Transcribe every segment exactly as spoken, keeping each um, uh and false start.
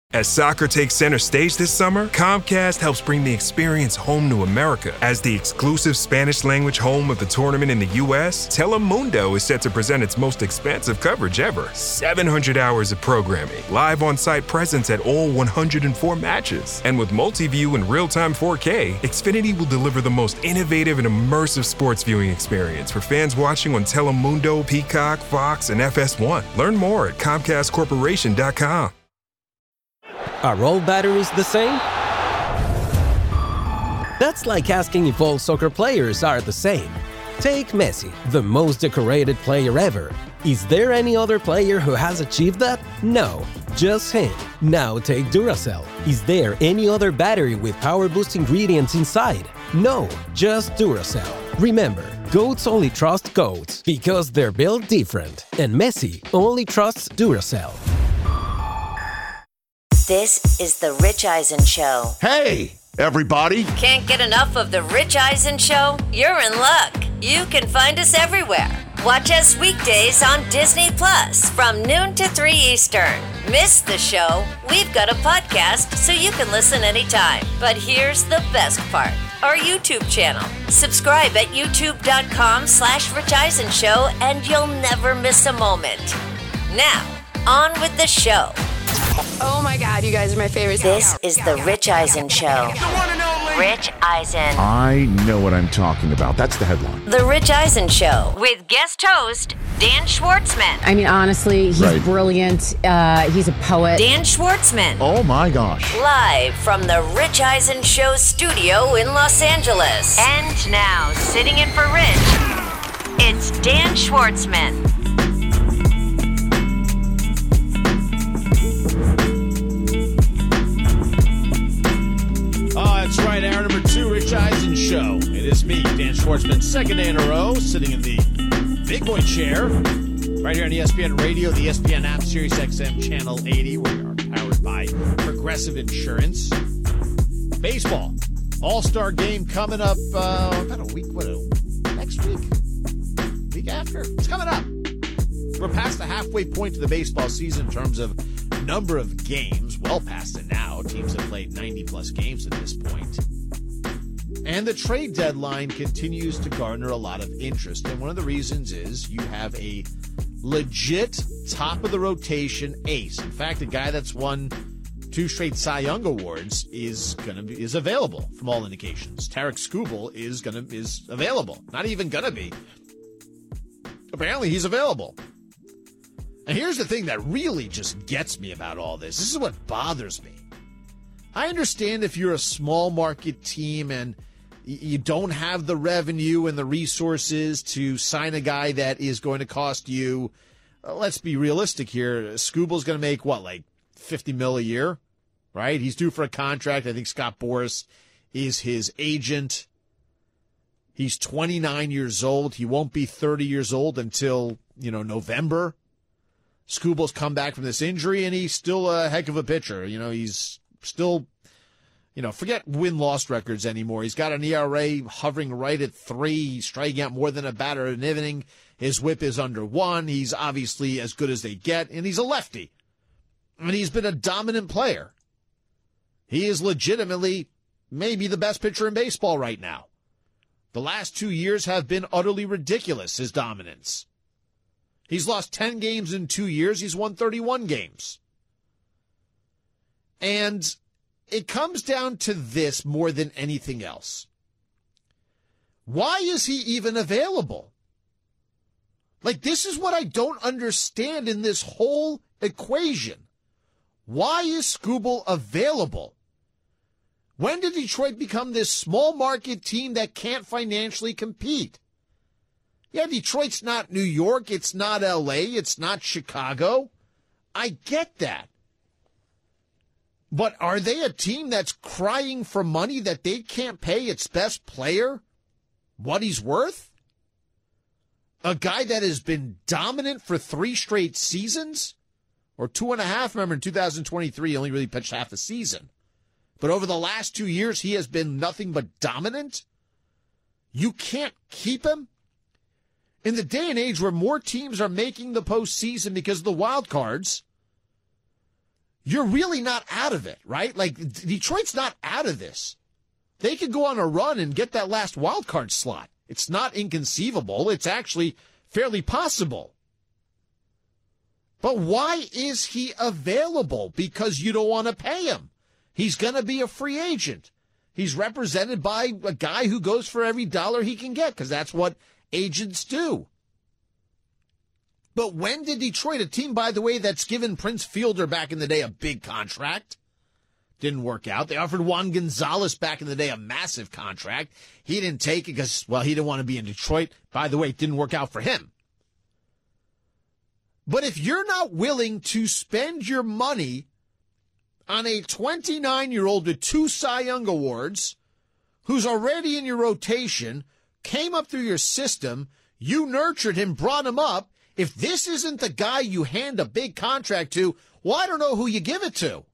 As soccer takes center stage this summer, Comcast helps bring the experience home to America. As the exclusive Spanish-language home of the tournament in the U S, Telemundo is set to present its most expansive coverage ever. seven hundred hours of programming, live on-site presence at all one hundred four matches. And with multi-view and real-time four K, Xfinity will deliver the most innovative and immersive sports viewing experience for fans watching on Telemundo, Peacock, Fox, and F S one. Learn more at Comcast Corporation dot com. Are all batteries the same? That's like asking if all soccer players are the same. Take Messi, the most decorated player ever. Is there any other player who has achieved that? No, just him. Now take Duracell. Is there any other battery with power boost ingredients inside? No, just Duracell. Remember, goats only trust goats because they're built different. And Messi only trusts Duracell. This is The Rich Eisen Show. Hey, everybody. Can't get enough of The Rich Eisen Show? You're in luck. You can find us everywhere. Watch us weekdays on Disney Plus from noon to three Eastern. Miss the show? We've got a podcast so you can listen anytime. But here's the best part. Our YouTube channel. Subscribe at youtube.com slash Rich Eisen Show and you'll never miss a moment. Now, on with the show. Oh my God, you guys are my favorite. This is The Rich Eisen Show. Rich Eisen. I know what I'm talking about. That's the headline. The Rich Eisen Show with guest host Dan Schwartzman. I mean, honestly, he's Right. brilliant. Uh, he's a poet. Dan Schwartzman. Oh my gosh. Live from the Rich Eisen Show studio in Los Angeles. And now, sitting in for Rich, it's Dan Schwartzman. Oh, that's right, hour number two, Rich Eisen Show. It is me, Dan Schwartzman, second day in a row, sitting in the big boy chair, right here on E S P N Radio, the E S P N app, Sirius X M Channel eighty. We are powered by Progressive Insurance. Baseball, All-Star Game coming up uh, about a week, what, next week? Week after? It's coming up. We're past the halfway point to the baseball season in terms of number of games, well past it now. Teams have played ninety plus games at this point. And the trade deadline continues to garner a lot of interest. And one of the reasons is you have a legit top of the rotation ace. In fact, a guy that's won two straight Cy Young awards is gonna be is available from all indications. Tarik Skubal is gonna is available. Not even gonna be. Apparently he's available. And here's the thing that really just gets me about all this. This is what bothers me. I understand if you're a small market team and you don't have the revenue and the resources to sign a guy that is going to cost you, uh, let's be realistic here, Skubal's going to make, what, like fifty mil a year, right? He's due for a contract. I think Scott Boras is his agent. He's twenty-nine years old. He won't be thirty years old until, you know, November. Skubal's come back from this injury, and he's still a heck of a pitcher. You know, he's still, you know, forget win-loss records anymore. He's got an E R A hovering right at three. He's striking out more than a batter an inning. His whip is under one. He's obviously as good as they get, and he's a lefty. And he's been a dominant player. He is legitimately maybe the best pitcher in baseball right now. The last two years have been utterly ridiculous, his dominance. He's lost ten games in two years. He's won thirty-one games. And it comes down to this more than anything else. Why is he even available? Like, this is what I don't understand in this whole equation. Why is Skubal available? When did Detroit become this small market team that can't financially compete? Yeah, Detroit's not New York. It's not L A. It's not Chicago. I get that. But are they a team that's crying for money that they can't pay its best player what he's worth? A guy that has been dominant for three straight seasons? Or two and a half. Remember, in two thousand twenty-three, he only really pitched half a season. But over the last two years, he has been nothing but dominant? You can't keep him? In the day and age where more teams are making the postseason because of the wild cards, you're really not out of it, right? Like, Detroit's not out of this. They could go on a run and get that last wild card slot. It's not inconceivable. It's actually fairly possible. But why is he available? Because you don't want to pay him. He's going to be a free agent. He's represented by a guy who goes for every dollar he can get, because that's what agents do. But when did Detroit, a team, by the way, that's given Prince Fielder back in the day a big contract, didn't work out. They offered Juan Gonzalez back in the day a massive contract. He didn't take it because, well, he didn't want to be in Detroit. By the way, it didn't work out for him. But if you're not willing to spend your money on a twenty-nine-year-old with two Cy Young Awards, who's already in your rotation, came up through your system, you nurtured him, brought him up, if this isn't the guy you hand a big contract to, well, I don't know who you give it to.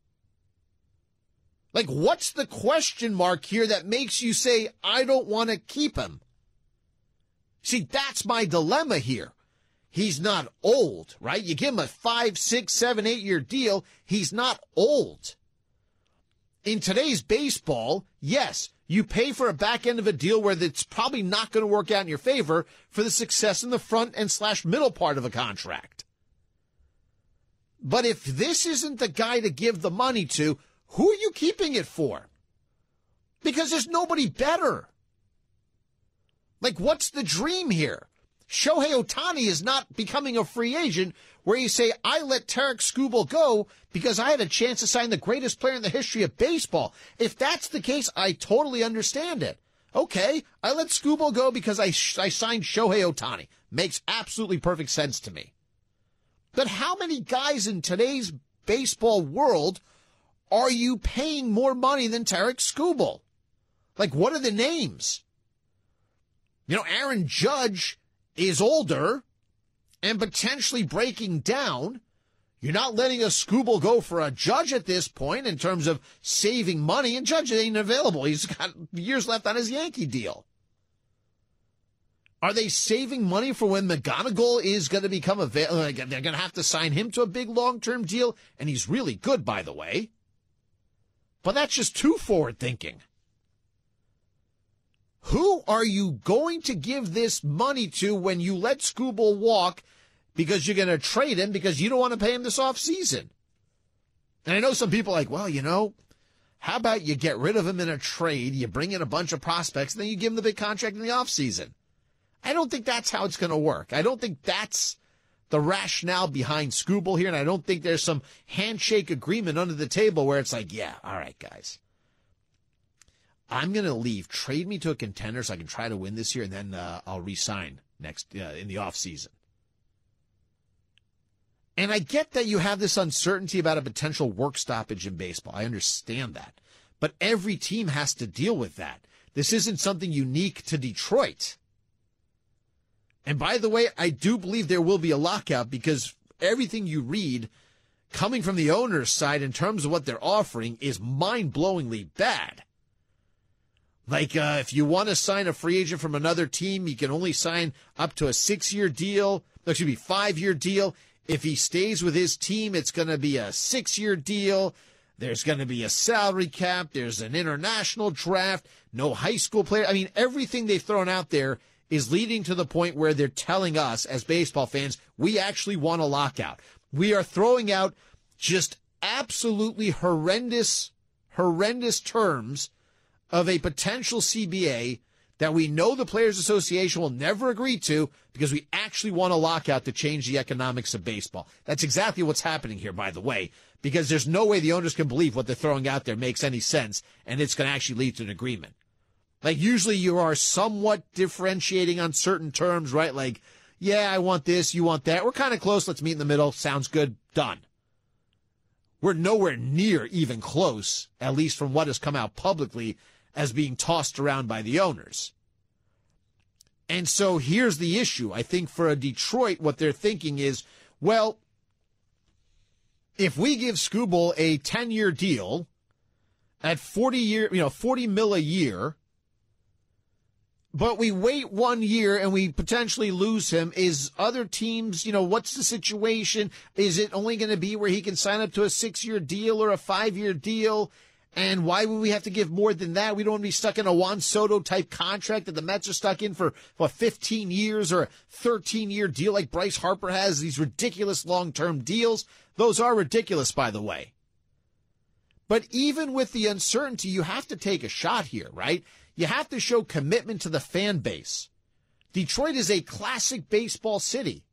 Like, what's the question mark here that makes you say, I don't want to keep him? See, that's my dilemma here. He's not old, right? You give him a five, six, seven, eight year deal. He's not old. In today's baseball, yes, you pay for a back end of a deal where it's probably not going to work out in your favor for the success in the front and slash middle part of a contract. But if this isn't the guy to give the money to, who are you keeping it for? Because there's nobody better. Like, what's the dream here? Shohei Ohtani is not becoming a free agent where you say, I let Tarik Skubal go because I had a chance to sign the greatest player in the history of baseball. If that's the case, I totally understand it. Okay, I let Skubal go because I, sh- I signed Shohei Ohtani. Makes absolutely perfect sense to me. But how many guys in today's baseball world are you paying more money than Tarik Skubal? Like, what are the names? You know, Aaron Judge is older and potentially breaking down. You're not letting a Skubal go for a Judge at this point in terms of saving money, and Judge ain't available. He's got years left on his Yankee deal. Are they saving money for when McGonagall is going to become available? They're going to have to sign him to a big long-term deal, and he's really good, by the way. But that's just too forward thinking. Who are you going to give this money to when you let Skubal walk because you're going to trade him because you don't want to pay him this offseason? And I know some people are like, well, you know, how about you get rid of him in a trade, you bring in a bunch of prospects, and then you give him the big contract in the offseason. I don't think that's how it's going to work. I don't think that's the rationale behind Skubal here, and I don't think there's some handshake agreement under the table where it's like, yeah, all right, guys. I'm going to leave. Trade me to a contender so I can try to win this year, and then uh, I'll re-sign next uh, in the offseason. And I get that you have this uncertainty about a potential work stoppage in baseball. I understand that. But every team has to deal with that. This isn't something unique to Detroit. And by the way, I do believe there will be a lockout because everything you read coming from the owner's side in terms of what they're offering is mind-blowingly bad. Like, uh, if you want to sign a free agent from another team, you can only sign up to a six-year deal. That should be five-year deal. If he stays with his team, it's going to be a six-year deal. There's going to be a salary cap. There's an international draft. No high school player. I mean, everything they've thrown out there is leading to the point where they're telling us as baseball fans, we actually want a lockout. We are throwing out just absolutely horrendous, horrendous terms of a potential C B A that we know the Players Association will never agree to because we actually want a lockout to change the economics of baseball. That's exactly what's happening here, by the way, because there's no way the owners can believe what they're throwing out there makes any sense, and it's going to actually lead to an agreement. Like, usually you are somewhat differentiating on certain terms, right? Like, yeah, I want this, you want that. We're kind of close. Let's meet in the middle. Sounds good. Done. We're nowhere near even close, at least from what has come out publicly, as being tossed around by the owners. And so here's the issue. I think for a Detroit, what they're thinking is, well, if we give Skubal a ten-year deal at forty year, you know, forty mil a year, but we wait one year and we potentially lose him. Is other teams, you know, what's the situation? Is it only going to be where he can sign up to a six-year deal or a five-year deal? And why would we have to give more than that? We don't want to be stuck in a Juan Soto-type contract that the Mets are stuck in for, what, fifteen years or a thirteen-year deal like Bryce Harper has, these ridiculous long-term deals. Those are ridiculous, by the way. But even with the uncertainty, you have to take a shot here, right? You have to show commitment to the fan base. Detroit is a classic baseball city.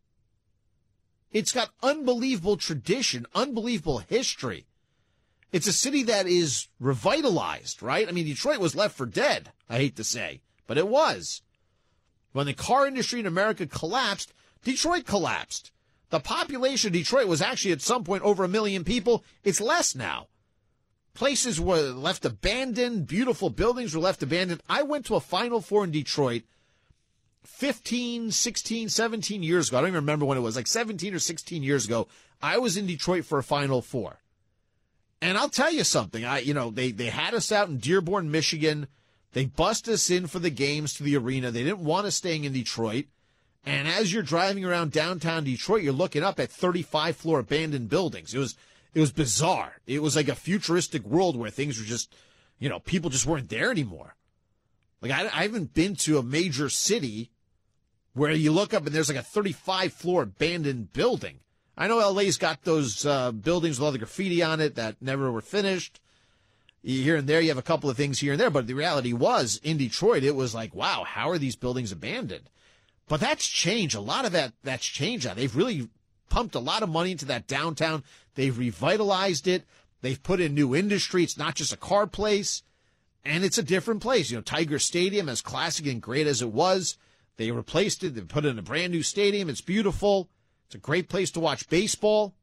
It's got unbelievable tradition, unbelievable history. It's a city that is revitalized, right? I mean, Detroit was left for dead, I hate to say, but it was. When the car industry in America collapsed, Detroit collapsed. The population of Detroit was actually at some point over a million people. It's less now. Places were left abandoned. Beautiful buildings were left abandoned. I went to a Final Four in Detroit fifteen, sixteen, seventeen years ago. I don't even remember when it was, like seventeen or sixteen years ago. I was in Detroit for a Final Four. And I'll tell you something. I, you know, they, they had us out in Dearborn, Michigan. They bussed us in for the games to the arena. They didn't want us staying in Detroit. And as you're driving around downtown Detroit, you're looking up at thirty-five floor abandoned buildings. It was, it was bizarre. It was like a futuristic world where things were just, you know, people just weren't there anymore. Like I, I haven't been to a major city where you look up and there's like a thirty-five floor abandoned building. I know L A's got those uh, buildings with all the graffiti on it that never were finished. Here and there, you have a couple of things here and there, but the reality was, in Detroit, it was like, wow, how are these buildings abandoned? But that's changed. A lot of that, that's changed now. They've really pumped a lot of money into that downtown. They've revitalized it. They've put in new industry. It's not just a car place, and it's a different place. You know, Tiger Stadium, as classic and great as it was, they replaced it. They put in a brand new stadium. It's beautiful. It's a great place to watch baseball.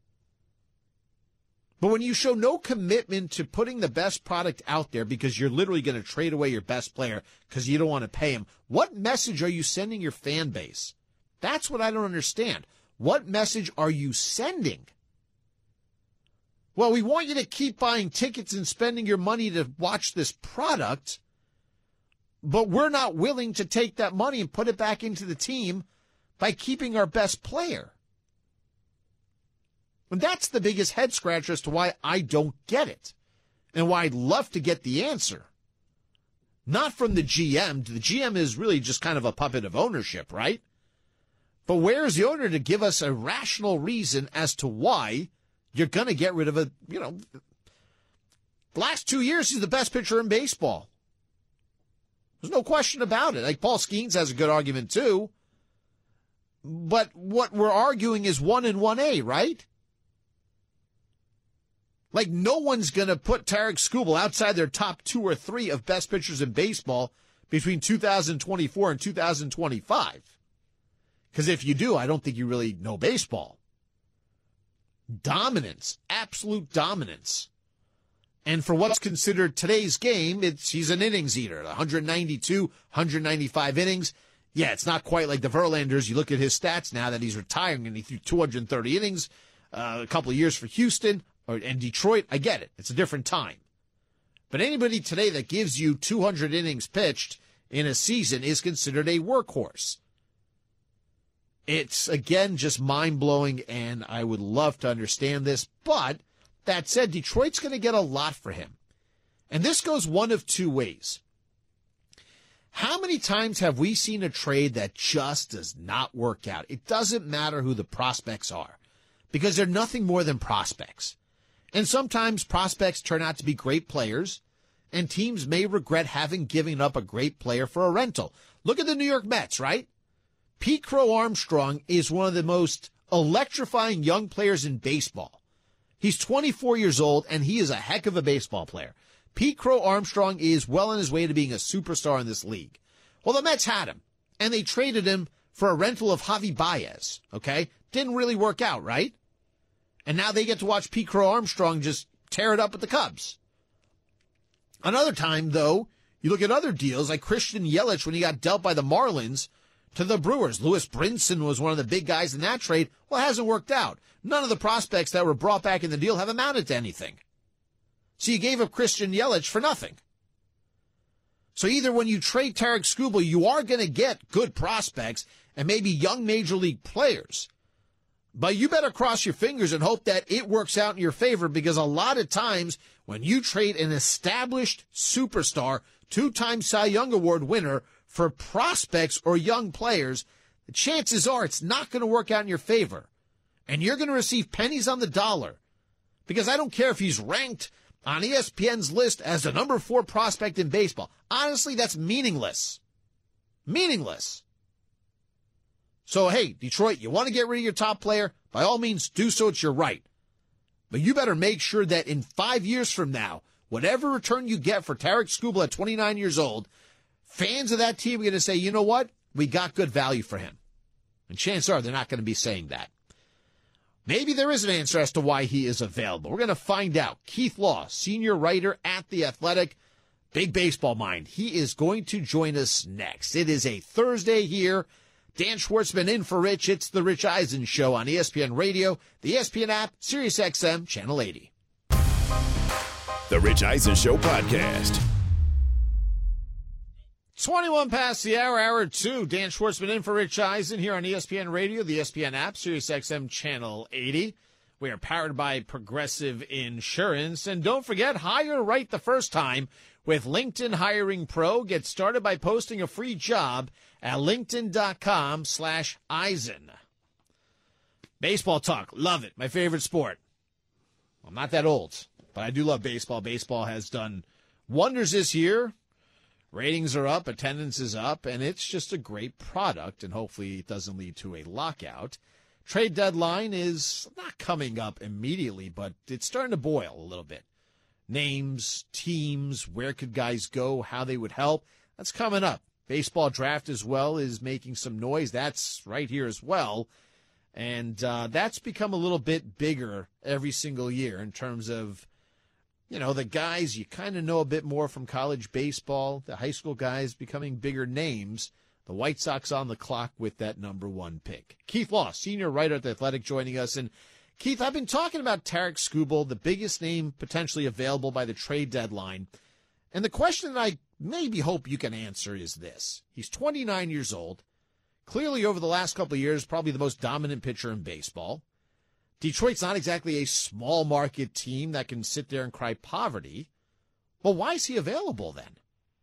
But when you show no commitment to putting the best product out there because you're literally going to trade away your best player because you don't want to pay him, what message are you sending your fan base? That's what I don't understand. What message are you sending? Well, we want you to keep buying tickets and spending your money to watch this product, but we're not willing to take that money and put it back into the team by keeping our best player. And that's the biggest head scratcher as to why I don't get it and why I'd love to get the answer. Not from the G M. The G M is really just kind of a puppet of ownership, right? But where is the owner to give us a rational reason as to why you're going to get rid of a, you know, the last two years he's the best pitcher in baseball. There's no question about it. Like Paul Skeens has a good argument too. But what we're arguing is one and one A, right? Like, no one's going to put Tarek Skubal outside their top two or three of best pitchers in baseball between two thousand twenty-four and two thousand twenty-five. Because if you do, I don't think you really know baseball. Dominance, absolute dominance. And for what's considered today's game, it's he's an innings eater. one ninety-two, one ninety-five innings. Yeah, it's not quite like the Verlanders. You look at his stats now that he's retiring and he threw two hundred thirty innings, uh, a couple of years for Houston. Or, and Detroit, I get it. It's a different time. But anybody today that gives you two hundred innings pitched in a season is considered a workhorse. It's, again, just mind-blowing, and I would love to understand this. But that said, Detroit's going to get a lot for him. And this goes one of two ways. How many times have we seen a trade that just does not work out? It doesn't matter who the prospects are, because they're nothing more than prospects. And sometimes prospects turn out to be great players, and teams may regret having given up a great player for a rental. Look at the New York Mets, right? Pete Crow Armstrong is one of the most electrifying young players in baseball. He's twenty-four years old, and he is a heck of a baseball player. Pete Crow Armstrong is well on his way to being a superstar in this league. Well, the Mets had him, and they traded him for a rental of Javi Baez, okay? Didn't really work out, right? And now they get to watch Pete Crow Armstrong just tear it up with the Cubs. Another time, though, you look at other deals like Christian Yelich when he got dealt by the Marlins to the Brewers. Lewis Brinson was one of the big guys in that trade. Well, it hasn't worked out. None of the prospects that were brought back in the deal have amounted to anything. So you gave up Christian Yelich for nothing. So either when you trade Tarik Skubal, you are going to get good prospects and maybe young major league players. But you better cross your fingers and hope that it works out in your favor, because a lot of times when you trade an established superstar, two-time Cy Young Award winner, for prospects or young players, the chances are it's not going to work out in your favor. And you're going to receive pennies on the dollar. Because I don't care if he's ranked on E S P N's list as the number four prospect in baseball. Honestly, that's meaningless. Meaningless. So, hey, Detroit, you want to get rid of your top player? By all means, do so. It's your right. But you better make sure that in five years from now, whatever return you get for Tarik Skubal at twenty-nine years old, fans of that team are going to say, you know what? We got good value for him. And chances are they're not going to be saying that. Maybe there is an answer as to why he is available. We're going to find out. Keith Law, senior writer at The Athletic, big baseball mind. He is going to join us next. It is a Thursday here. Dan Schwartzman in for Rich. It's the Rich Eisen Show on E S P N Radio, the E S P N app, Sirius X M, Channel eighty. The Rich Eisen Show podcast. twenty-one past the hour, hour two. Dan Schwartzman in for Rich Eisen here on E S P N Radio, the E S P N app, Sirius X M Channel eighty. We are powered by Progressive Insurance. And don't forget, hire right the first time with LinkedIn Hiring Pro. Get started by posting a free job at linkedin.com slash Eisen. Baseball talk. Love it. My favorite sport. I'm not that old, but I do love baseball. Baseball has done wonders this year. Ratings are up, attendance is up, and it's just a great product, and hopefully it doesn't lead to a lockout. Trade deadline is not coming up immediately, but it's starting to boil a little bit. Names, teams, where could guys go, how they would help, that's coming up. Baseball draft as well is making some noise. That's right here as well. And uh, that's become a little bit bigger every single year in terms of, you know, the guys you kind of know a bit more from college baseball, the high school guys becoming bigger names. The White Sox on the clock with that number one pick. Keith Law, senior writer at The Athletic, joining us. And Keith, I've been talking about Tarik Skubal, the biggest name potentially available by the trade deadline. And the question that I maybe hope you can answer is this. He's twenty-nine years old. Clearly over the last couple of years, probably the most dominant pitcher in baseball. Detroit's not exactly a small market team that can sit there and cry poverty. Well, why is he available then?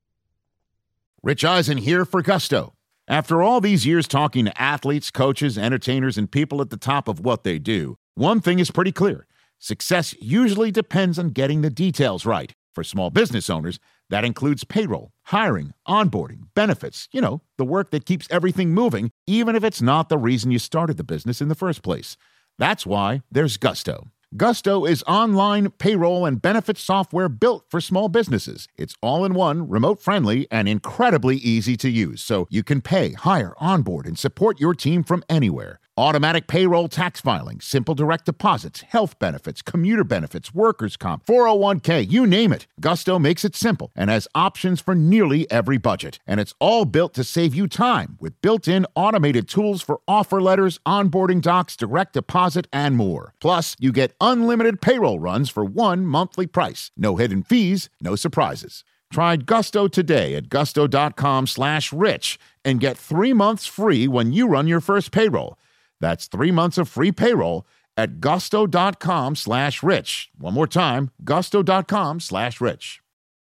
Rich Eisen here for Gusto. After all these years talking to athletes, coaches, entertainers, and people at the top of what they do, one thing is pretty clear. Success usually depends on getting the details right. For small business owners, that includes payroll, hiring, onboarding, benefits, you know, the work that keeps everything moving, even if it's not the reason you started the business in the first place. That's why there's Gusto. Gusto is online payroll and benefits software built for small businesses. It's all-in-one, remote-friendly, and incredibly easy to use, so you can pay, hire, onboard, and support your team from anywhere. Automatic payroll tax filing, simple direct deposits, health benefits, commuter benefits, workers' comp, four oh one k, you name it. Gusto makes it simple and has options for nearly every budget. And it's all built to save you time with built-in automated tools for offer letters, onboarding docs, direct deposit, and more. Plus, you get unlimited payroll runs for one monthly price. No hidden fees, no surprises. Try Gusto today at gusto.com slash rich and get three months free when you run your first payroll. That's three months of free payroll at gusto.com slash rich. One more time, gusto.com slash rich.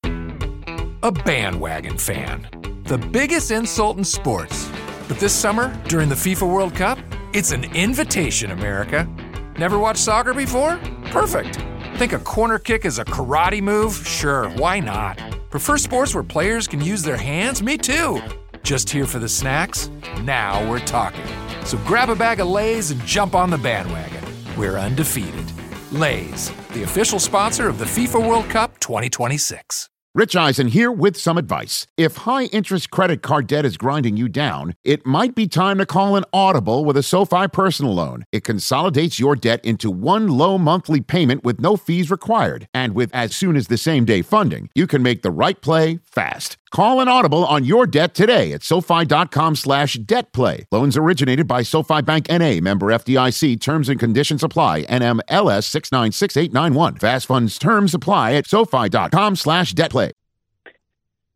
A bandwagon fan. The biggest insult in sports. But this summer, during the FIFA World Cup, it's an invitation, America. Never watched soccer before? Perfect. Think a corner kick is a karate move? Sure, why not? Prefer sports where players can use their hands? Me too. Just here for the snacks? Now we're talking. So grab a bag of Lay's and jump on the bandwagon. We're undefeated. Lay's, the official sponsor of the FIFA World Cup twenty twenty-six. Rich Eisen here with some advice. If high-interest credit card debt is grinding you down, it might be time to call an audible with a SoFi personal loan. It consolidates your debt into one low monthly payment with no fees required. And with as soon as the same day funding, you can make the right play fast. Call an audible on your debt today at SoFi.com slash debt play. Loans originated by SoFi Bank N A, member F D I C. Terms and conditions apply. N M L S six nine six eight nine one. Fast funds terms apply at SoFi.com slash debt play.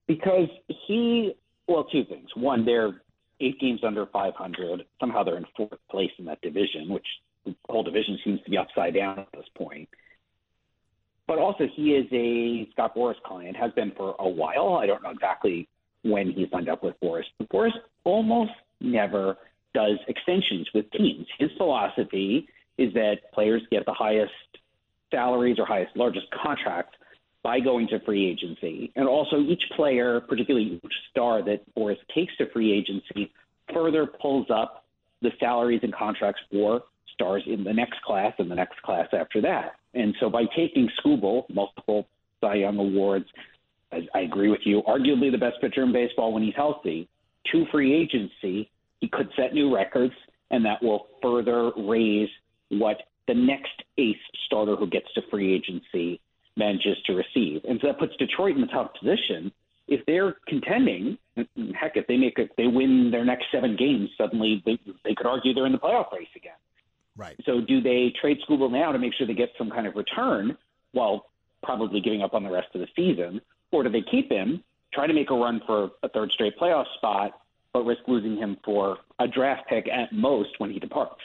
Because he, well, two things. One, they're eight games under five hundred. Somehow they're in fourth place in that division, which the whole division seems to be upside down at this point. But also, he is a Scott Boras client, has been for a while. I don't know exactly when he signed up with Boras. But Boras almost never does extensions with teams. His philosophy is that players get the highest salaries or highest, largest contracts by going to free agency. And also each player, particularly each star that Boras takes to free agency, further pulls up the salaries and contracts for stars in the next class and the next class after that. And so by taking Skubal, multiple Cy Young awards, as I agree with you, arguably the best pitcher in baseball when he's healthy, to free agency, he could set new records, and that will further raise what the next ace starter who gets to free agency manages to receive. And so that puts Detroit in the tough position. If they're contending, heck, if they make it, they win their next seven games, suddenly they, they could argue they're in the playoff race again. Right. So do they trade Skubal now to make sure they get some kind of return while probably giving up on the rest of the season? Or do they keep him, try to make a run for a third straight playoff spot, but risk losing him for a draft pick at most when he departs?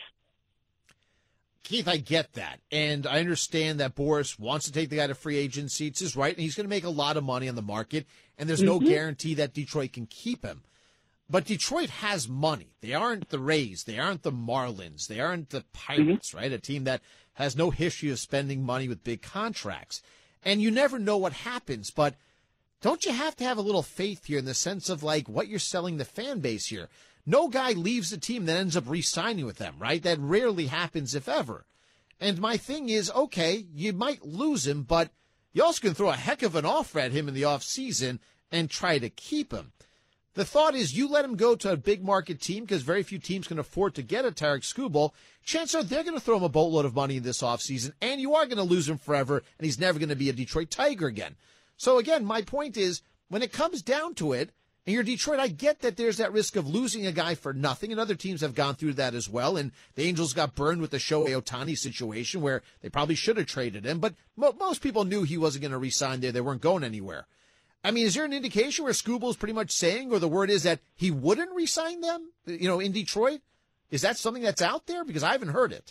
Keith, I get that. And I understand that Boras wants to take the guy to free agency. It's his right, and he's going to make a lot of money on the market, and there's no mm-hmm. guarantee that Detroit can keep him. But Detroit has money. They aren't the Rays. They aren't the Marlins. They aren't the Pirates, mm-hmm. right? A team that has no history of spending money with big contracts. And you never know what happens, but don't you have to have a little faith here in the sense of, like, what you're selling the fan base here? No guy leaves the team that ends up re-signing with them, right? That rarely happens, if ever. And my thing is, okay, you might lose him, but you also can throw a heck of an offer at him in the offseason and try to keep him. The thought is you let him go to a big market team because very few teams can afford to get a Tarik Skubal. Chances are they're going to throw him a boatload of money in this offseason, and you are going to lose him forever, and he's never going to be a Detroit Tiger again. So, again, my point is, when it comes down to it, and you're Detroit, I get that there's that risk of losing a guy for nothing, and other teams have gone through that as well, and the Angels got burned with the Shohei Ohtani situation where they probably should have traded him, but mo- most people knew he wasn't going to re-sign there. They weren't going anywhere. I mean, is there an indication where Skubal's pretty much saying, or the word is that he wouldn't re-sign them, you know, in Detroit? Is that something that's out there? Because I haven't heard it.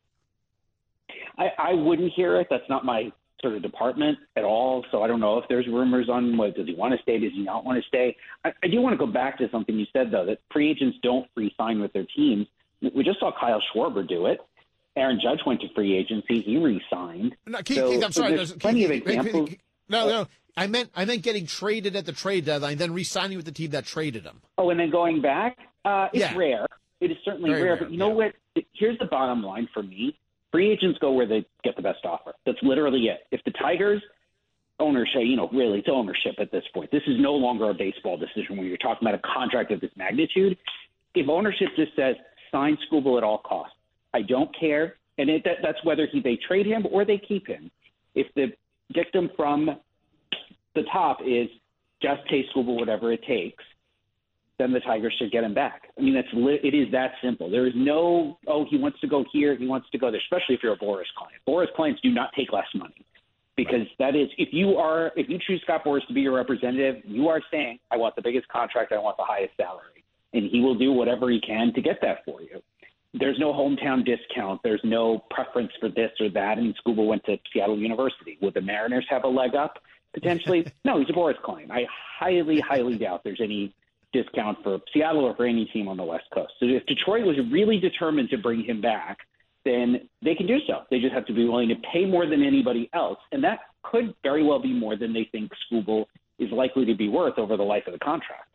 I, I wouldn't hear it. That's not my sort of department at all. So I don't know if there's rumors on what, does he want to stay? Does he not want to stay? I, I do want to go back to something you said, though, that free agents don't re-sign with their teams. We just saw Kyle Schwarber do it. Aaron Judge went to free agency. He re-signed. No, Keith, so, Keith, I'm sorry. There's Keith, plenty Keith, of examples. Keith, no, no. I meant I meant getting traded at the trade deadline, then re-signing with the team that traded him. Oh, and then going back? Uh, it's yeah. rare. It is certainly Very rare. rare. But you know yeah. what? Here's the bottom line for me. Free agents go where they get the best offer. That's literally it. If the Tigers ownership, you know, really it's ownership at this point. This is no longer a baseball decision when you're talking about a contract of this magnitude. If ownership just says sign Skubal at all costs, I don't care. And it, that, that's whether he, they trade him or they keep him. If the dictum from the top is just pay Skubal whatever it takes, then the Tigers should get him back. I mean, that's li- it is that simple. There is no, oh, he wants to go here, he wants to go there, especially if you're a Boras client. Boras clients do not take less money because right. that is, if you are, if you choose Scott Boras to be your representative, you are saying, I want the biggest contract, I want the highest salary. And he will do whatever he can to get that for you. There's no hometown discount. There's no preference for this or that. I mean, Skubal went to Seattle University. Would the Mariners have a leg up? Potentially. No, he's a Boras client. I highly, highly doubt there's any discount for Seattle or for any team on the West Coast. So if Detroit was really determined to bring him back, then they can do so. They just have to be willing to pay more than anybody else. And that could very well be more than they think Skubal is likely to be worth over the life of the contract.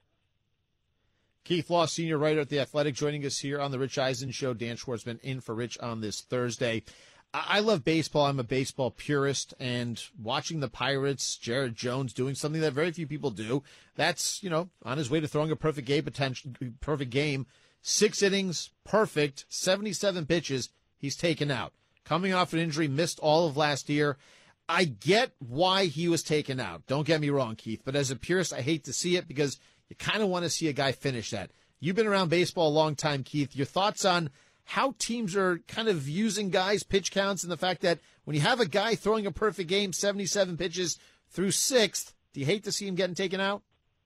Keith Law, senior writer at The Athletic, joining us here on the Rich Eisen Show. Dan Schwartzman in for Rich on this Thursday. I love baseball. I'm a baseball purist, and watching the Pirates, Jared Jones doing something that very few people do. That's, you know, on his way to throwing a perfect game, potential, perfect game. Six innings, perfect, seventy-seven pitches. He's taken out. Coming off an injury, missed all of last year. I get why he was taken out. Don't get me wrong, Keith, but as a purist, I hate to see it because you kind of want to see a guy finish that. You've been around baseball a long time, Keith. Your thoughts on how teams are kind of using guys' pitch counts and the fact that when you have a guy throwing a perfect game, seventy-seven pitches through sixth, do you hate to see him getting taken out?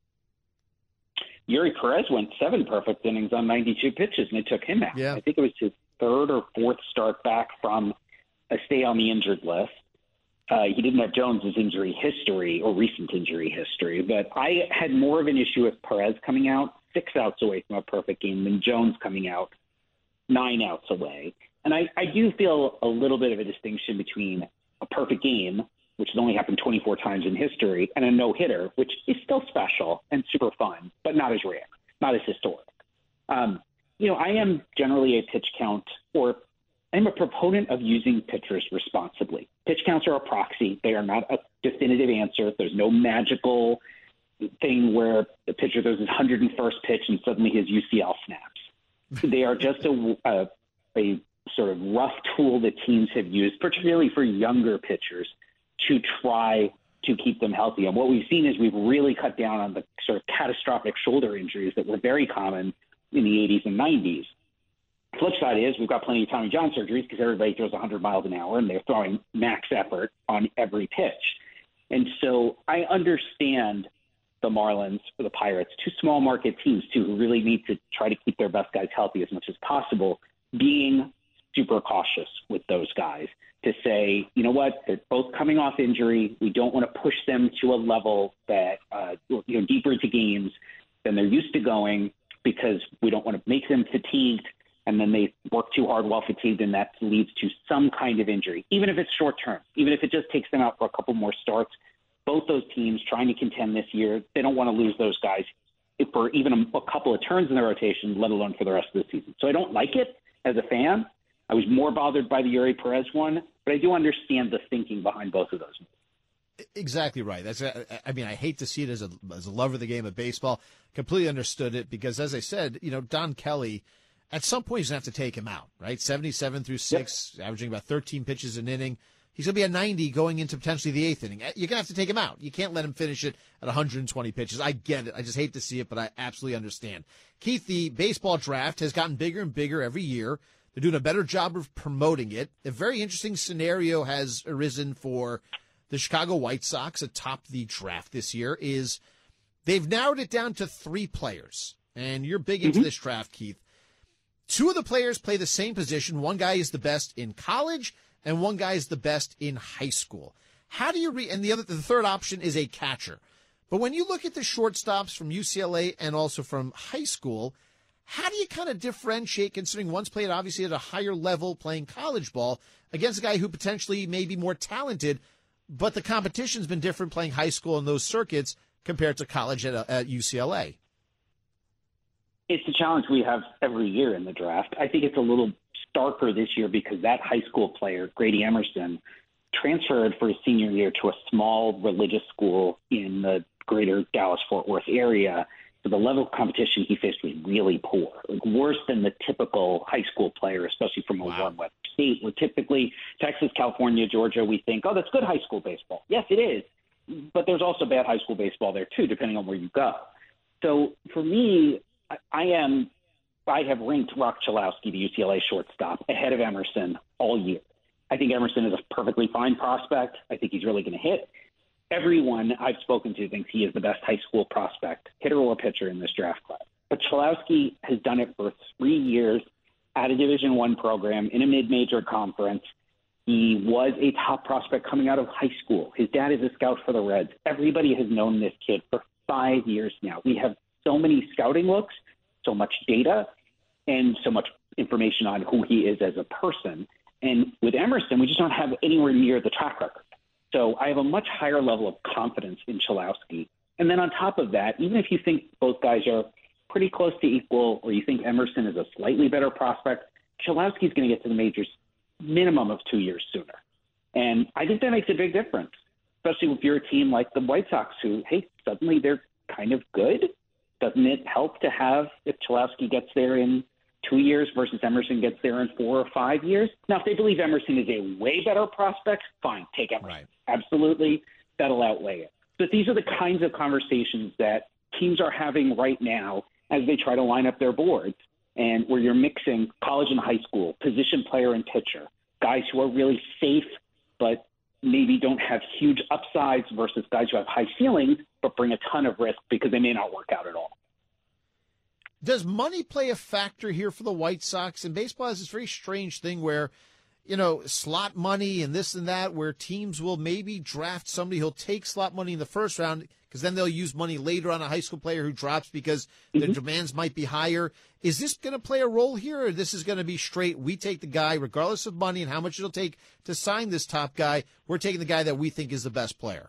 Yuri Perez went seven perfect innings on ninety-two pitches, and they took him out. Yeah. I think it was his third or fourth start back from a stay on the injured list. Uh, he didn't have Jones's injury history or recent injury history, but I had more of an issue with Perez coming out six outs away from a perfect game than Jones coming out nine outs away. And I, I do feel a little bit of a distinction between a perfect game, which has only happened twenty-four times in history, and a no-hitter, which is still special and super fun, but not as rare, not as historic. Um, you know, I am generally a pitch count, or I'm a proponent of using pitchers responsibly. Pitch counts are a proxy. They are not a definitive answer. There's no magical thing where the pitcher throws his one hundred first pitch and suddenly his U C L snaps. They are just a, a, a sort of rough tool that teams have used, particularly for younger pitchers, to try to keep them healthy. And what we've seen is we've really cut down on the sort of catastrophic shoulder injuries that were very common in the eighties and nineties. Flip side is we've got plenty of Tommy John surgeries because everybody throws one hundred miles an hour and they're throwing max effort on every pitch. And so I understand the Marlins or the Pirates, two small market teams too, who really need to try to keep their best guys healthy as much as possible, being super cautious with those guys to say, you know what, they're both coming off injury. We don't want to push them to a level that, uh, you know, deeper into games than they're used to going, because we don't want to make them fatigued and then they work too hard while fatigued, and that leads to some kind of injury, even if it's short term, even if it just takes them out for a couple more starts. Both those teams trying to contend this year, they don't want to lose those guys for even a, a couple of turns in the rotation, let alone for the rest of the season. So I don't like it as a fan. I was more bothered by the Yuri Perez one, but I do understand the thinking behind both of those. Exactly right. That's. I mean, I hate to see it as a as a lover of the game of baseball. Completely understood it because, as I said, you know, Don Kelly, at some point he's going to have to take him out, right? seventy-seven through six, yep. Averaging about thirteen pitches an inning. He's going to be at ninety going into potentially the eighth inning. You're going to have to take him out. You can't let him finish it at one hundred twenty pitches. I get it. I just hate to see it, but I absolutely understand. Keith, the baseball draft has gotten bigger and bigger every year. They're doing a better job of promoting it. A very interesting scenario has arisen for the Chicago White Sox atop the draft this year. Is they've narrowed it down to three players. And you're big into mm-hmm. this draft, Keith. Two of the players play the same position. One guy is the best in college, and one guy is the best in high school. How do you read? And the other, the third option is a catcher. But when you look at the shortstops from U C L A and also from high school, how do you kind of differentiate, considering one's played obviously at a higher level playing college ball against a guy who potentially may be more talented, but the competition's been different playing high school in those circuits compared to college at, at U C L A? It's a challenge we have every year in the draft. I think it's a little starker this year because that high school player, Grady Emerson, transferred for his senior year to a small religious school in the greater Dallas-Fort Worth area. So the level of competition he faced was really poor, like worse than the typical high school player, especially from a wow. warm weather state. Where typically Texas, California, Georgia, we think, oh, that's good high school baseball. Yes, it is. But there's also bad high school baseball there, too, depending on where you go. So for me, I am, I have ranked Rock Chalowski, the U C L A shortstop, ahead of Emerson all year. I think Emerson is a perfectly fine prospect. I think he's really going to hit. Everyone I've spoken to thinks he is the best high school prospect, hitter or pitcher in this draft class. But Chalowski has done it for three years at a Division One program in a mid-major conference. He was a top prospect coming out of high school. His dad is a scout for the Reds. Everybody has known this kid for five years now. We have so many scouting looks, so much data, and so much information on who he is as a person. And with Emerson, we just don't have anywhere near the track record. So I have a much higher level of confidence in Chalowski. And then on top of that, even if you think both guys are pretty close to equal, or you think Emerson is a slightly better prospect, Chalowski's going to get to the majors minimum of two years sooner. And I think that makes a big difference, especially if you're a team like the White Sox who, hey, suddenly they're kind of good. Doesn't it help to have if Chalowski gets there in two years versus Emerson gets there in four or five years? Now, if they believe Emerson is a way better prospect, fine, take Emerson. Right. Absolutely, that'll outweigh it. But these are the kinds of conversations that teams are having right now as they try to line up their boards, and where you're mixing college and high school, position player and pitcher, guys who are really safe but maybe don't have huge upsides versus guys who have high ceilings but bring a ton of risk because they may not work out at all. Does money play a factor here for the White Sox? And baseball has this very strange thing where, you know, slot money and this and that, where teams will maybe draft somebody who'll take slot money in the first round because then they'll use money later on a high school player who drops because mm-hmm. their demands might be higher. Is this going to play a role here, or this is going to be straight, we take the guy, regardless of money and how much it'll take to sign this top guy, we're taking the guy that we think is the best player?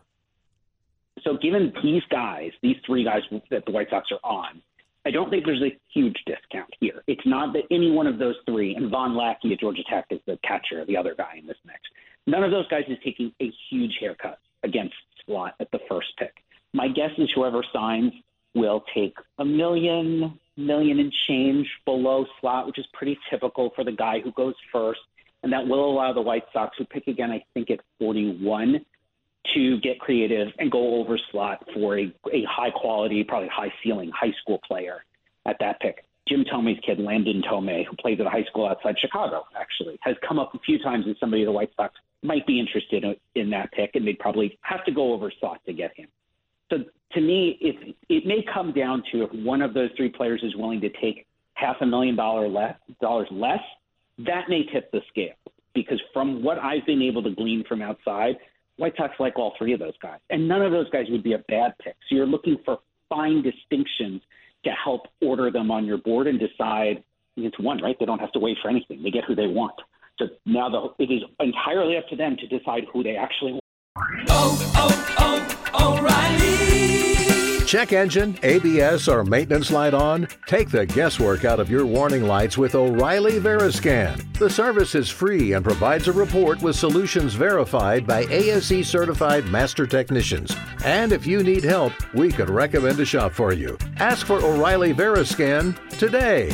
So given these guys, these three guys that the White Sox are on, I don't think there's a huge discount here. It's not that any one of those three, and Von Lackey at Georgia Tech is the catcher, the other guy in this mix, none of those guys is taking a huge haircut against slot at the first pick. My guess is whoever signs will take a million, million and change below slot, which is pretty typical for the guy who goes first, and that will allow the White Sox, who pick again, I think, at forty-one, to get creative and go over slot for a, a high-quality, probably high-ceiling high school player at that pick. Jim Thome's kid, Landon Thome, who plays at a high school outside Chicago, actually, has come up a few times as somebody the White Sox might be interested in, in that pick, and they'd probably have to go over slot to get him. So to me, it, it may come down to if one of those three players is willing to take half a million dollar less, dollars less, that may tip the scale. Because from what I've been able to glean from outside, White Sox like all three of those guys. And none of those guys would be a bad pick. So you're looking for fine distinctions to help order them on your board and decide it's one, right? They don't have to wait for anything. They get who they want. So now the, it is entirely up to them to decide who they actually want. Oh, oh, oh, O'Reilly! Check engine, A B S, or maintenance light on? Take the guesswork out of your warning lights with O'Reilly Veriscan. The service is free and provides a report with solutions verified by A S E certified master technicians. And if you need help, we could recommend a shop for you. Ask for O'Reilly Veriscan today.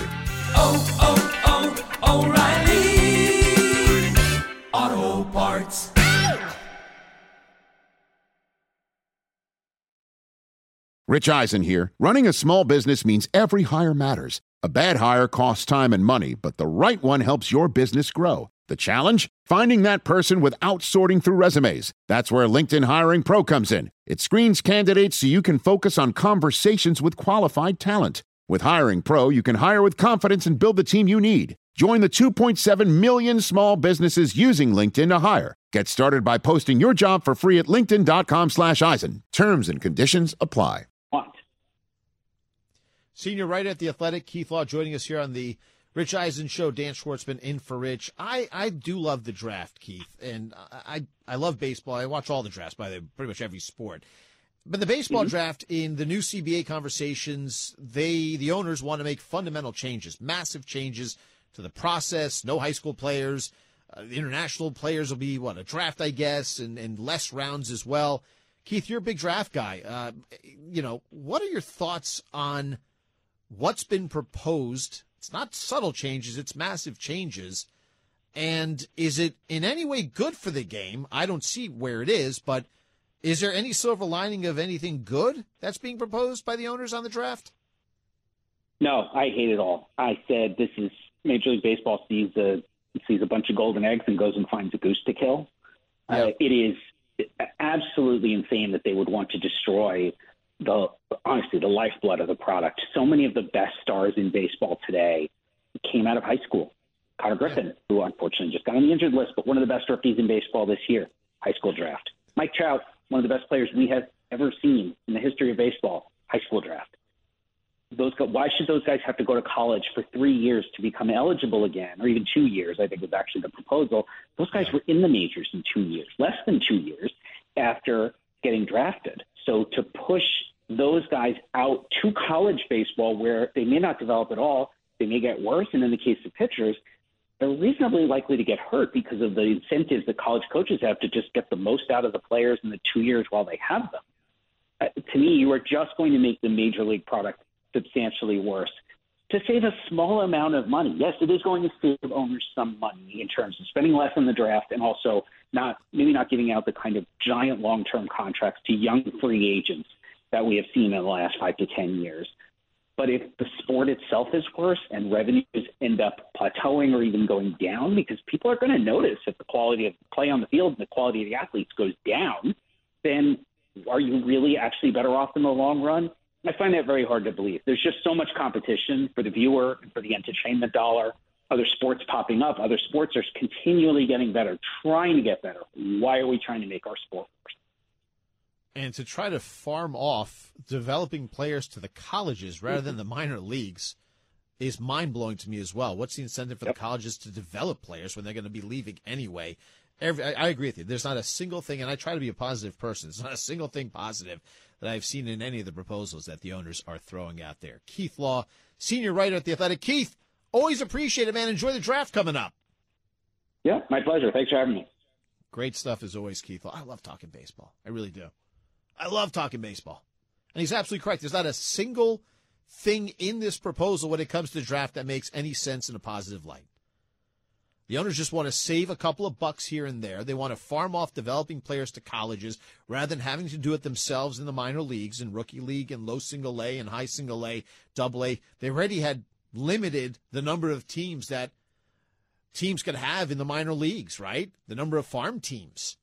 Oh, oh, oh, O'Reilly Auto Parts. Rich Eisen here. Running a small business means every hire matters. A bad hire costs time and money, but the right one helps your business grow. The challenge? Finding that person without sorting through resumes. That's where LinkedIn Hiring Pro comes in. It screens candidates so you can focus on conversations with qualified talent. With Hiring Pro, you can hire with confidence and build the team you need. Join the two point seven million small businesses using LinkedIn to hire. Get started by posting your job for free at linkedin.com slash Eisen. Terms and conditions apply. Senior writer at The Athletic, Keith Law, joining us here on the Rich Eisen Show. Dan Schwartzman in for Rich. I, I do love the draft, Keith, and I I love baseball. I watch all the drafts, by the way, pretty much every sport. But the baseball mm-hmm. draft, in the new C B A conversations, they the owners want to make fundamental changes, massive changes to the process. No high school players. Uh, the international players will be, what, a draft, I guess, and, and less rounds as well. Keith, you're a big draft guy. Uh, you know, what are your thoughts on what's been proposed? It's not subtle changes, it's massive changes. And is it in any way good for the game? I don't see where it is, but is there any silver lining of anything good that's being proposed by the owners on the draft? No, I hate it all. I said this is Major League Baseball sees a, sees a bunch of golden eggs and goes and finds a goose to kill. Yep. Uh, it is absolutely insane that they would want to destroy the honestly the lifeblood of the product. So many of the best stars in baseball today came out of high school. Carter Griffin, yeah. who unfortunately just got on the injured list, but one of the best rookies in baseball this year, high school draft. Mike Trout, one of the best players we have ever seen in the history of baseball, high school draft. Those why should those guys have to go to college for three years to become eligible again, or even two years? I think was actually the proposal. Those guys were in the majors in two years, less than two years after getting drafted. So to push those guys out to college baseball where they may not develop at all, they may get worse, and in the case of pitchers, they're reasonably likely to get hurt because of the incentives that college coaches have to just get the most out of the players in the two years while they have them. Uh, to me, you are just going to make the major league product substantially worse. To save a small amount of money, yes, it is going to save owners some money in terms of spending less on the draft and also not maybe not giving out the kind of giant long-term contracts to young free agents that we have seen in the last five to ten years. But if the sport itself is worse and revenues end up plateauing or even going down, because people are going to notice if the quality of play on the field and the quality of the athletes goes down, then are you really actually better off in the long run I find that very hard to believe. There's just so much competition for the viewer and for the entertainment dollar. Other sports popping up. Other sports are continually getting better, trying to get better. Why are we trying to make our sport worse? And to try to farm off developing players to the colleges rather than the minor leagues is mind-blowing to me as well. What's the incentive for yep. the colleges to develop players when they're going to be leaving anyway? Every, I, I agree with you. There's not a single thing, and I try to be a positive person. There's not a single thing positive that I've seen in any of the proposals that the owners are throwing out there. Keith Law, senior writer at The Athletic. Keith, always appreciate it, man. Enjoy the draft coming up. Yeah, my pleasure. Thanks for having me. Great stuff as always, Keith Law. I love talking baseball. I really do. I love talking baseball. And he's absolutely correct. There's not a single thing in this proposal when it comes to the draft that makes any sense in a positive light. The owners just want to save a couple of bucks here and there. They want to farm off developing players to colleges rather than having to do it themselves in the minor leagues, in rookie league and low single A and high single A, double A. They already had limited the number of teams that teams could have in the minor leagues, right? The number of farm teams.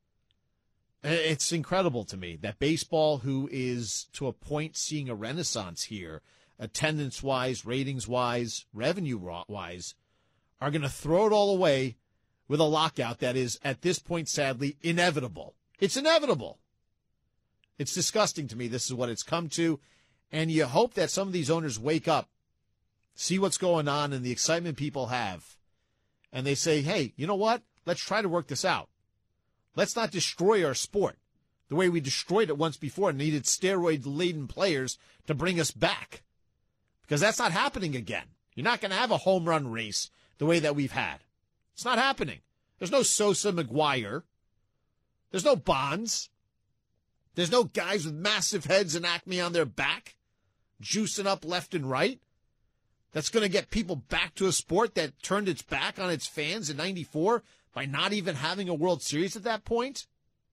It's incredible to me that baseball, who is to a point seeing a renaissance here, attendance-wise, ratings-wise, revenue-wise, are going to throw it all away with a lockout that is, at this point, sadly, inevitable. It's inevitable. It's disgusting to me. This is what it's come to. And you hope that some of these owners wake up, see what's going on and the excitement people have, and they say, hey, you know what? Let's try to work this out. Let's not destroy our sport the way we destroyed it once before and needed steroid-laden players to bring us back. Because that's not happening again. You're not going to have a home run race the way that we've had. It's not happening. There's no Sosa McGuire. There's no Bonds. There's no guys with massive heads and Acme on their back, juicing up left and right. That's going to get people back to a sport that turned its back on its fans in ninety-four by not even having a World Series at that point.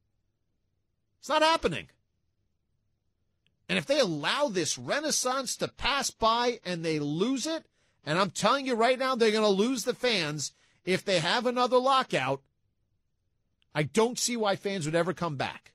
It's not happening. And if they allow this renaissance to pass by and they lose it, and I'm telling you right now, they're going to lose the fans if they have another lockout, I don't see why fans would ever come back.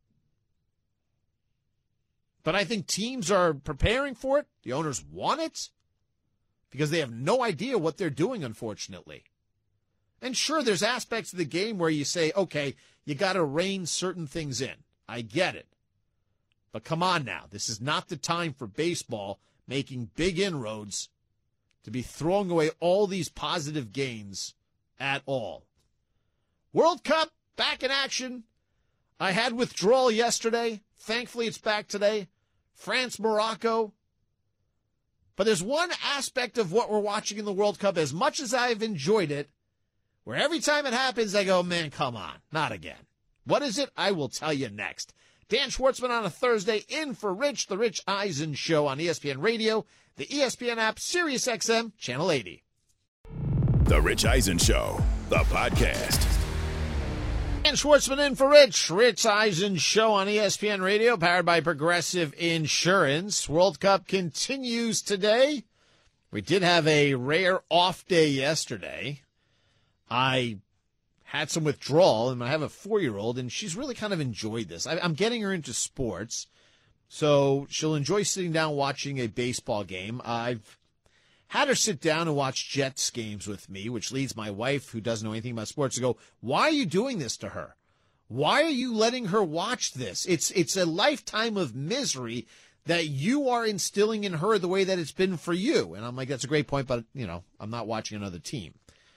But I think teams are preparing for it. The owners want it because they have no idea what they're doing, unfortunately. And sure, there's aspects of the game where you say, okay, you got to rein certain things in. I get it. But come on now. This is not the time for baseball making big inroads to be throwing away all these positive gains at all. World Cup, back in action. I had withdrawal yesterday. Thankfully, it's back today. France, Morocco. But there's one aspect of what we're watching in the World Cup, as much as I've enjoyed it, where every time it happens, I go, man, come on, not again. What is it? I will tell you next. Dan Schwartzman on a Thursday, in for Rich, the Rich Eisen Show on E S P N Radio, the E S P N app, Sirius X M, Channel eighty. The Rich Eisen Show, the podcast. Dan Schwartzman in for Rich, Rich Eisen Show on E S P N Radio, powered by Progressive Insurance. World Cup continues today. We did have a rare off day yesterday. I had some withdrawal, and I have a four-year-old, and she's really kind of enjoyed this. I, I'm getting her into sports, so she'll enjoy sitting down watching a baseball game. I've had her sit down and watch Jets games with me, which leads my wife, who doesn't know anything about sports, to go, why are you doing this to her? Why are you letting her watch this? It's it's a lifetime of misery that you are instilling in her the way that it's been for you. And I'm like, that's a great point, but, you know, I'm not watching another team.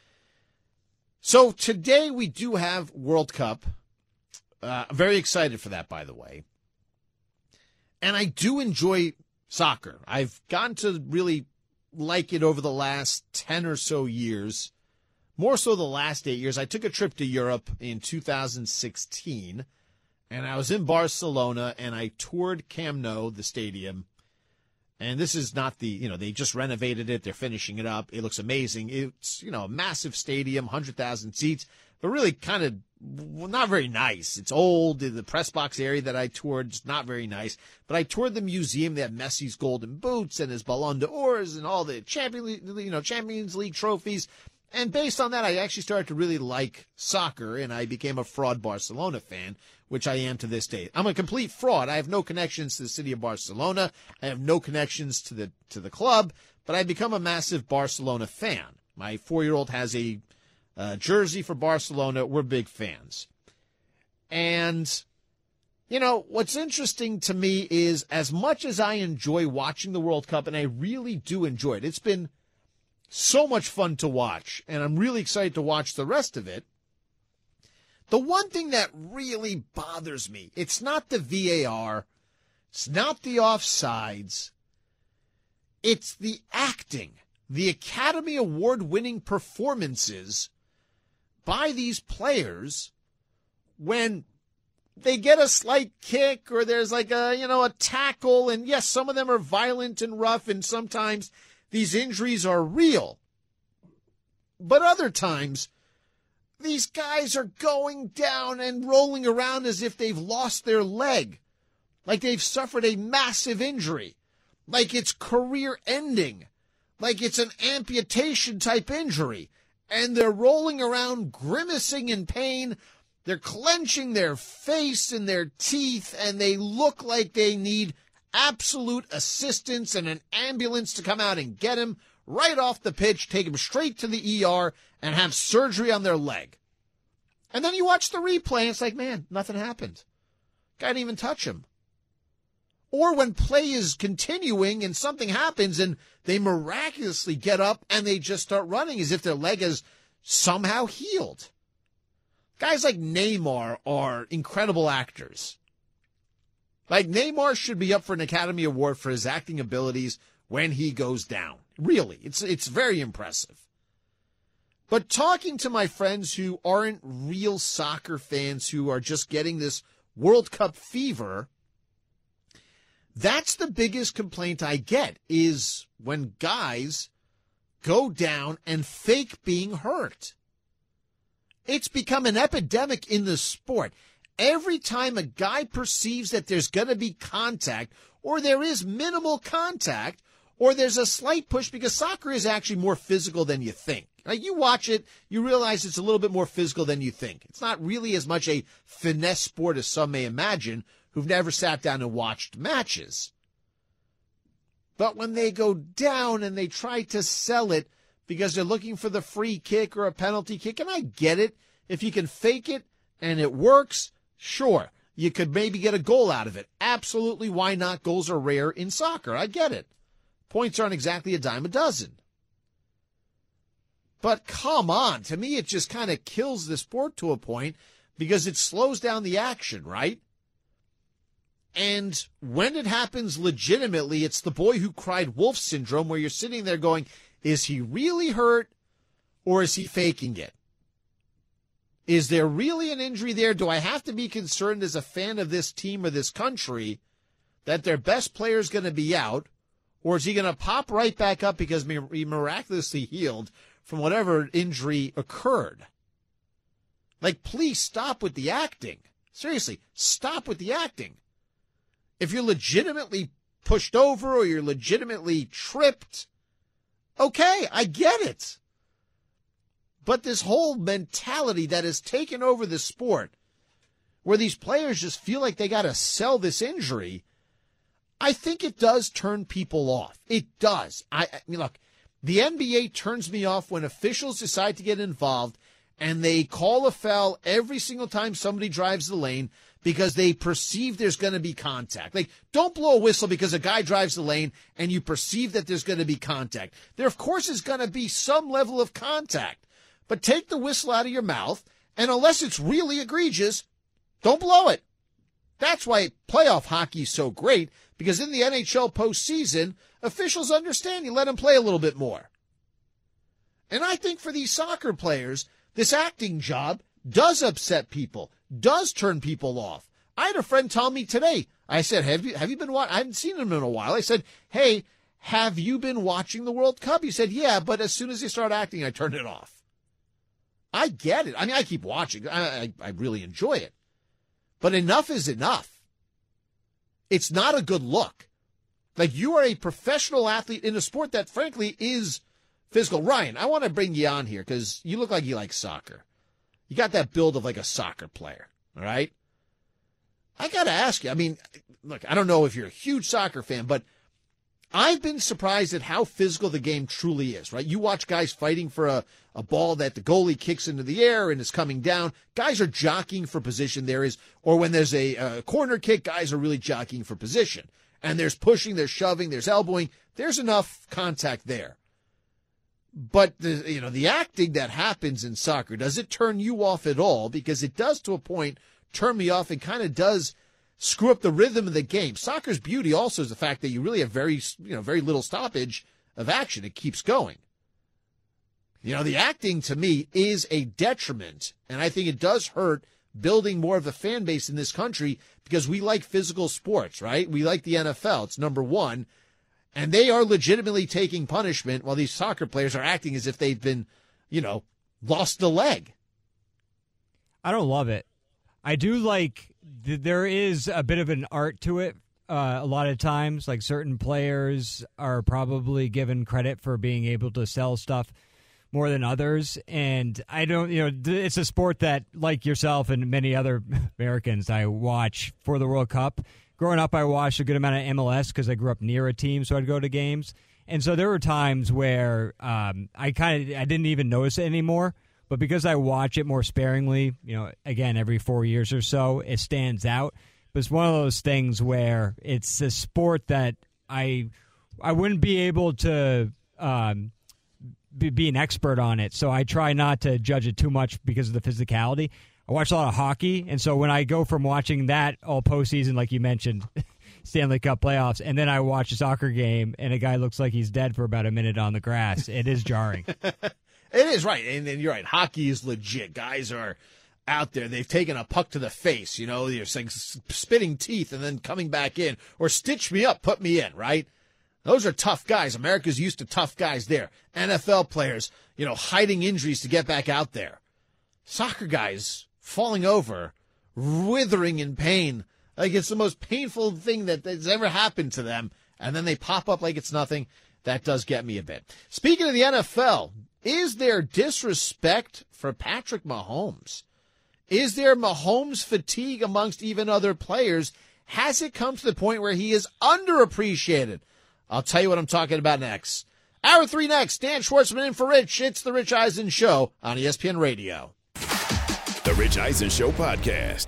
So today we do have World Cup. Uh, very excited for that, by the way. And I do enjoy soccer. I've gotten to really like it over the last ten or so years, more so the last eight years. I took a trip to Europe in two thousand sixteen, and I was in Barcelona, and I toured Camp Nou, the stadium. And this is not the, you know, they just renovated it. They're finishing it up. It looks amazing. It's, you know, a massive stadium, one hundred thousand seats, but really kind of well, not very nice. It's old. The press box area that I toured is not very nice. But I toured the museum. They have Messi's golden boots and his Ballon d'Ors and all the Champions, you know, Champions League trophies. And based on that, I actually started to really like soccer, and I became a fraud Barcelona fan, which I am to this day. I'm a complete fraud. I have no connections to the city of Barcelona. I have no connections to the to the club, but I've become a massive Barcelona fan. My four-year-old has a uh, jersey for Barcelona. We're big fans. And, you know, what's interesting to me is as much as I enjoy watching the World Cup, and I really do enjoy it, it's been so much fun to watch, and I'm really excited to watch the rest of it. The one thing that really bothers me, it's not the V A R, it's not the offsides, it's the acting, the Academy Award-winning performances by these players when they get a slight kick or there's like a, you know, a tackle, and yes, some of them are violent and rough, and sometimes these injuries are real. But other times, these guys are going down and rolling around as if they've lost their leg, like they've suffered a massive injury, like it's career-ending, like it's an amputation-type injury, and they're rolling around grimacing in pain. They're clenching their face and their teeth, and they look like they need absolute assistance and an ambulance to come out and get him right off the pitch, take him straight to the E R, and have surgery on their leg. And then you watch the replay, and it's like, man, nothing happened. Guy didn't even touch him. Or when play is continuing and something happens and they miraculously get up and they just start running as if their leg has somehow healed. Guys like Neymar are incredible actors. Like, Neymar should be up for an Academy Award for his acting abilities when he goes down. Really, it's it's very impressive. But talking to my friends who aren't real soccer fans, who are just getting this World Cup fever, that's the biggest complaint I get, is when guys go down and fake being hurt. It's become an epidemic in the sport. Every time a guy perceives that there's going to be contact, or there is minimal contact, or there's a slight push, because soccer is actually more physical than you think. Like, you watch it, you realize it's a little bit more physical than you think. It's not really as much a finesse sport as some may imagine who've never sat down and watched matches. But when they go down and they try to sell it because they're looking for the free kick or a penalty kick, and I get it, if you can fake it and it works, sure, you could maybe get a goal out of it. Absolutely, why not? Goals are rare in soccer. I get it. Points aren't exactly a dime a dozen. But come on, to me it just kind of kills the sport to a point because it slows down the action, right? And when it happens legitimately, it's the boy who cried wolf syndrome, where you're sitting there going, is he really hurt or is he faking it? Is there really an injury there? Do I have to be concerned as a fan of this team or this country that their best player is going to be out? Or is he going to pop right back up because he miraculously healed from whatever injury occurred? Like, please stop with the acting. Seriously, stop with the acting. If you're legitimately pushed over or you're legitimately tripped, okay, I get it. But this whole mentality that has taken over the sport, where these players just feel like they got to sell this injury, I think it does turn people off. It does. I, I mean, look, the N B A turns me off when officials decide to get involved and they call a foul every single time somebody drives the lane because they perceive there's going to be contact. Like, don't blow a whistle because a guy drives the lane and you perceive that there's going to be contact. There, of course, is going to be some level of contact. But take the whistle out of your mouth, and unless it's really egregious, don't blow it. That's why playoff hockey is so great, because in the N H L postseason, officials understand you let them play a little bit more. And I think for these soccer players, this acting job does upset people, does turn people off. I had a friend tell me today, I said, have you, have you been watching? I haven't seen him in a while. I said, hey, have you been watching the World Cup? He said, yeah, but as soon as they start acting, I turned it off. I get it. I mean, I keep watching. I, I, I really enjoy it. But enough is enough. It's not a good look. Like, you are a professional athlete in a sport that, frankly, is physical. Ryan, I want to bring you on here because you look like you like soccer. You got that build of like a soccer player, all right? I got to ask you, I mean, look, I don't know if you're a huge soccer fan, but I've been surprised at how physical the game truly is, right? You watch guys fighting for a, a ball that the goalie kicks into the air and is coming down. Guys are jockeying for position. There is, or when there's a, a corner kick, guys are really jockeying for position. And there's pushing, there's shoving, there's elbowing. There's enough contact there. But the, you know, the acting that happens in soccer, does it turn you off at all? Because it does, to a point, turn me off and kind of does screw up the rhythm of the game. Soccer's beauty also is the fact that you really have very, you know, very little stoppage of action. It keeps going. You know, the acting to me is a detriment, and I think it does hurt building more of a fan base in this country because we like physical sports, right? We like the N F L. It's number one. And they are legitimately taking punishment while these soccer players are acting as if they've been, you know, lost a leg. I don't love it. I do like th- there is a bit of an art to it. Uh, a lot of times, like certain players are probably given credit for being able to sell stuff more than others. And I don't, you know, th- it's a sport that, like yourself and many other Americans, I watch for the World Cup. Growing up, I watched a good amount of M L S because I grew up near a team, so I'd go to games. And so there were times where um, I kind of I didn't even notice it anymore. But because I watch it more sparingly, you know, again, every four years or so, it stands out. But it's one of those things where it's a sport that I I wouldn't be able to um, be, be an expert on it. So I try not to judge it too much because of the physicality. I watch a lot of hockey, and so when I go from watching that all postseason, like you mentioned, Stanley Cup playoffs, and then I watch a soccer game, and a guy looks like he's dead for about a minute on the grass, it is jarring. It is, right. And, and you're right. Hockey is legit. Guys are out there. They've taken a puck to the face, you know, they're saying spitting teeth and then coming back in, or stitch me up, put me in, right? Those are tough guys. America's used to tough guys there. N F L players, you know, hiding injuries to get back out there. Soccer guys falling over, withering in pain. Like it's the most painful thing that has ever happened to them. And then they pop up like it's nothing. That does get me a bit. Speaking of the N F L, is there disrespect for Patrick Mahomes? Is there Mahomes fatigue amongst even other players? Has it come to the point where he is underappreciated? I'll tell you what I'm talking about next. Hour three next. Dan Schwartzman in for Rich. It's the Rich Eisen Show on E S P N Radio. The Rich Eisen Show podcast.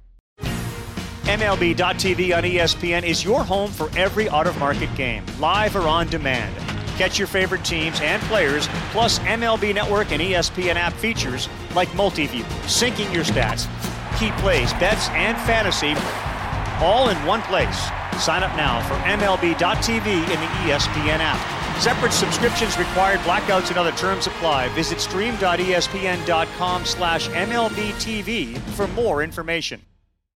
M L B dot T V on E S P N is your home for every out-of-market game, live or on demand. Catch your favorite teams and players, plus M L B Network and E S P N app features like Multiview, syncing your stats, key plays, bets, and fantasy, all in one place. Sign up now for M L B dot T V in the E S P N app. Separate subscriptions required. Blackouts and other terms apply. Visit stream dot E S P N dot com slash M L B T V for more information.